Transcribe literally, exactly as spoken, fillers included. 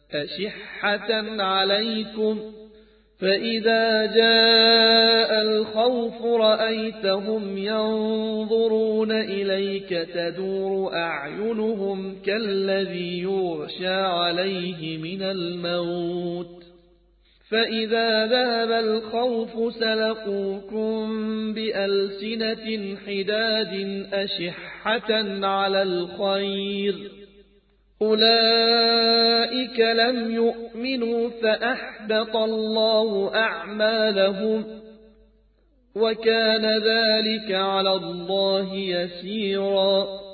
أشحة عليكم فإذا جاء الخوف رأيتهم ينظرون إليك تدور أعينهم كالذي يغشى عليه من الموت فإذا ذهب الخوف سلقوكم بألسنة حداد أشحة على الخير أولئك لم يؤمنوا فأحبط الله أعمالهم وكان ذلك على الله يسيرا